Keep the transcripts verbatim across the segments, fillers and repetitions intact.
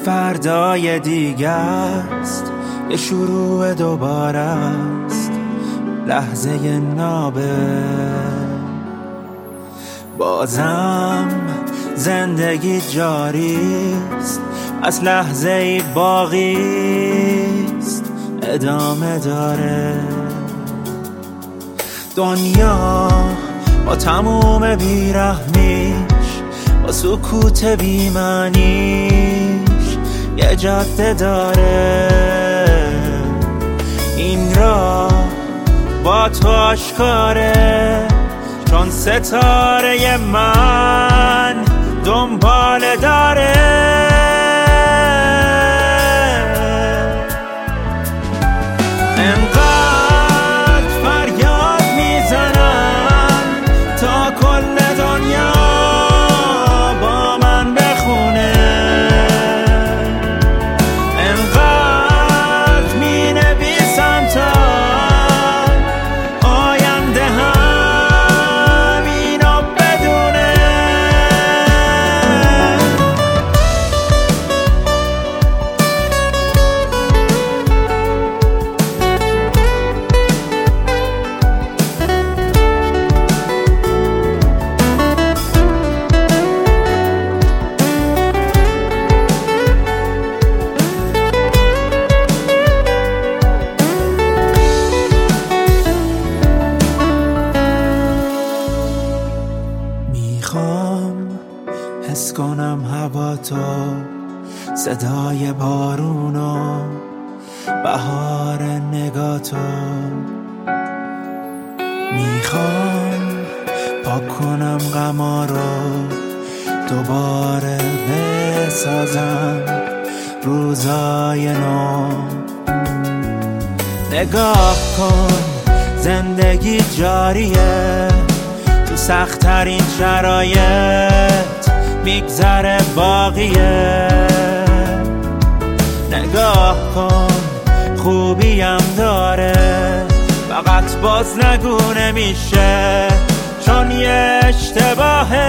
فردای دیگه است، یه شروع دوباره است، لحظه نابه. بازم زندگی جاریست، از لحظه ای باقیست، ادامه داره. دنیا با تموم بیرحمیش، با سکوت بی‌معنیش یه جاده داره. این راه با تو آشکاره، چون ستاره من دنبال داره. انقدر فریاد میزنم تا کل دنیا با من بخونه. انقدر می نویسم تا آینده هم اینو بدونه. میخوام حس کنم هوا تو، صدای بارونو، بهار نگاتو. میخوام پاک کنم غما رو، دوباره بسازم روزای نو. نگاه کن زندگی جاریه، تو سخت‌ترین شرایط میگذره باقیه. نگاه کن خوبیم داره، فقط باز نگو نمیشه، چون یه اشتباهه.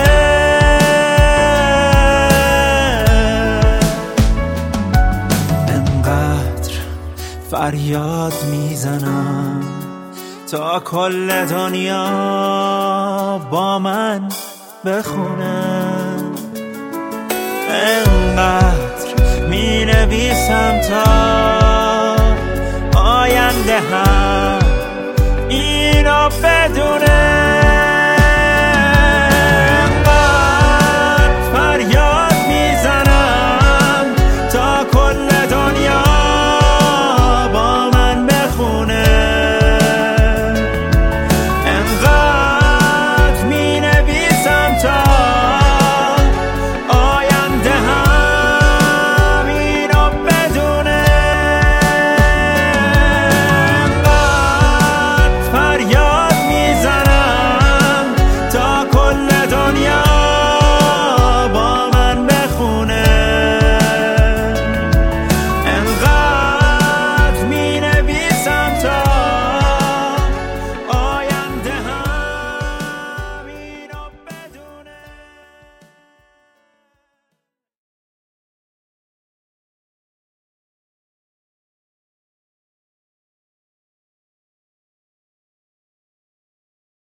انقدر فریاد میزنم تا کل دنیا با من بخونه. انقدر می نویسم تا آینده هم اینو بدونه.